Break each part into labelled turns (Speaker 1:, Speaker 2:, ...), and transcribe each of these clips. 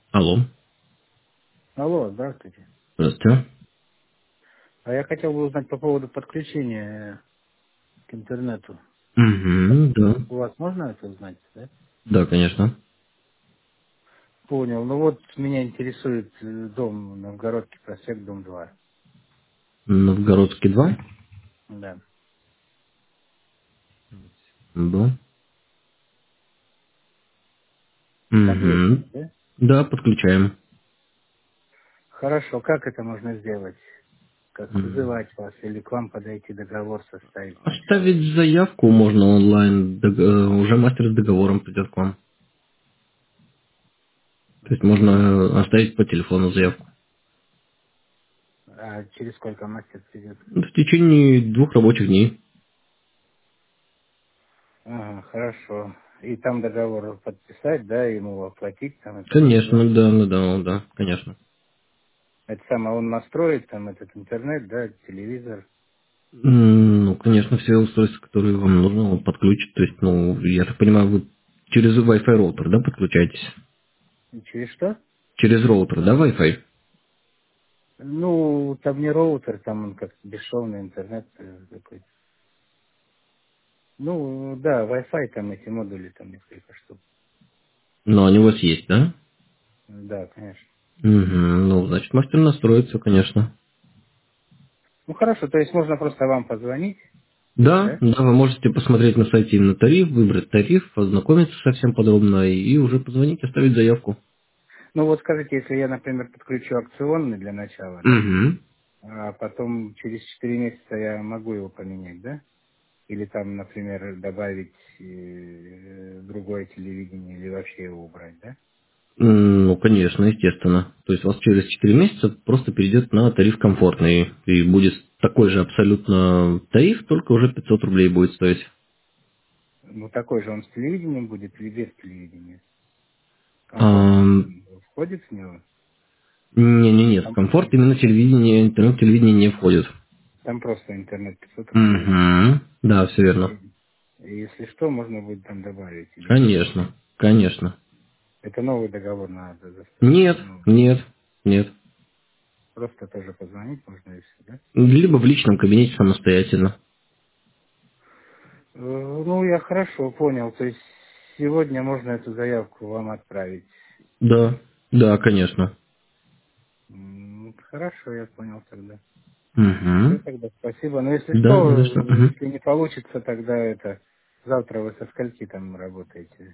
Speaker 1: Алло.
Speaker 2: Алло, здравствуйте.
Speaker 1: Здравствуйте.
Speaker 2: А я хотел бы узнать по поводу подключения к интернету.
Speaker 1: Угу, да.
Speaker 2: У вас можно это узнать, да?
Speaker 1: Да, конечно.
Speaker 2: Понял. Ну вот меня интересует дом Новгородский проспект, дом 2.
Speaker 1: Новгородский 2.
Speaker 2: Да.
Speaker 1: Да.
Speaker 2: Там есть,
Speaker 1: Угу.
Speaker 2: да?
Speaker 1: Да, подключаем.
Speaker 2: Хорошо. Как это можно сделать? Как
Speaker 1: М.
Speaker 2: вызывать вас или к вам подойти договор составить сначала?
Speaker 1: Оставить заявку можно онлайн. Уже мастер с договором придет к вам. То есть можно оставить по телефону заявку.
Speaker 2: А через сколько мастер придет?
Speaker 1: В течение 2 рабочих дней.
Speaker 2: Ага, хорошо. И там договор подписать, да, ему оплатить там это все, да?
Speaker 1: Конечно, да, да, конечно.
Speaker 2: Это самое, он настроит там этот интернет, да, телевизор.
Speaker 1: Ну, конечно, все устройства, которые вам нужно, он подключит. То есть, ну, я так понимаю, вы через Wi-Fi роутер, да, подключаетесь?
Speaker 2: Через что?
Speaker 1: Через роутер, да, Wi-Fi?
Speaker 2: Ну, там не роутер, там он как бесшовный интернет такой. Ну, да, Wi-Fi, там эти модули, там несколько штук.
Speaker 1: Но они у вас есть, да?
Speaker 2: Да, конечно.
Speaker 1: Угу, ну, значит, мастер настроится, конечно.
Speaker 2: Ну, хорошо, то есть можно просто вам позвонить,
Speaker 1: Да,
Speaker 2: да?
Speaker 1: да, вы можете посмотреть на сайте именно тариф, выбрать тариф, ознакомиться совсем подробно и уже позвонить, оставить заявку.
Speaker 2: Ну, вот скажите, если я, например, подключу акционный для начала, да?
Speaker 1: Угу.
Speaker 2: А потом через 4 месяца я могу его поменять, да? Или там, например, добавить другое телевидение или вообще его убрать, да?
Speaker 1: Ну, конечно, естественно. То есть у вас через 4 месяца просто перейдет на тариф комфортный. И будет такой же абсолютно тариф, только уже 500 рублей будет стоить.
Speaker 2: Ну, такой же он с телевидением будет или без телевидения? Комфортный
Speaker 1: Ам,
Speaker 2: входит в него?
Speaker 1: Не-не-не, в
Speaker 2: Там,
Speaker 1: комфорт именно телевидение, интернет-телевидение не входит.
Speaker 2: там просто интернет 500 рублей, да?
Speaker 1: Угу. Да, все верно.
Speaker 2: И если что, можно будет там добавить или нет?
Speaker 1: Конечно, конечно.
Speaker 2: Это новый договор надо заставить.
Speaker 1: Нет,
Speaker 2: Ну,
Speaker 1: нет, нет.
Speaker 2: просто тоже позвонить можно и все, да?
Speaker 1: Либо в личном кабинете самостоятельно.
Speaker 2: Ну, я хорошо понял. То есть сегодня можно эту заявку вам отправить.
Speaker 1: Да, да, конечно.
Speaker 2: Хорошо, я понял тогда. Все
Speaker 1: Угу.
Speaker 2: тогда, спасибо. Но если
Speaker 1: Да, не за
Speaker 2: что,
Speaker 1: что. Мгм.
Speaker 2: если не получится, тогда это завтра вы со скольки там работаете?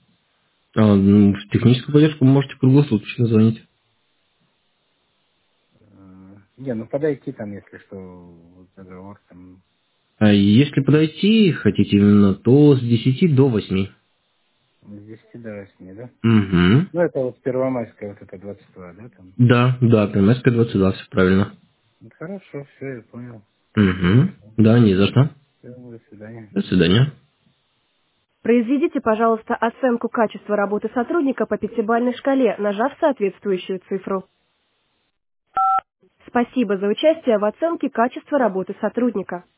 Speaker 1: В техническую поддержку вы можете круглосуточно звонить.
Speaker 2: Не, ну подойти там, если что, вот договор там
Speaker 1: А если подойти хотите именно, то с 10 до 8.
Speaker 2: с 10 до 8, да?
Speaker 1: Угу.
Speaker 2: Ну, это вот Первомайская, вот это 22, да, там?
Speaker 1: Да, да, ПМС 22, все правильно.
Speaker 2: Ну, хорошо, все, я понял. Спасибо
Speaker 1: Угу.
Speaker 2: большое.
Speaker 1: Да, не за что.
Speaker 2: Всё, до свидания.
Speaker 1: До свидания.
Speaker 2: Произведите, пожалуйста, оценку качества работы сотрудника по пятибалльной шкале, нажав соответствующую цифру. Спасибо за участие в оценке качества работы сотрудника.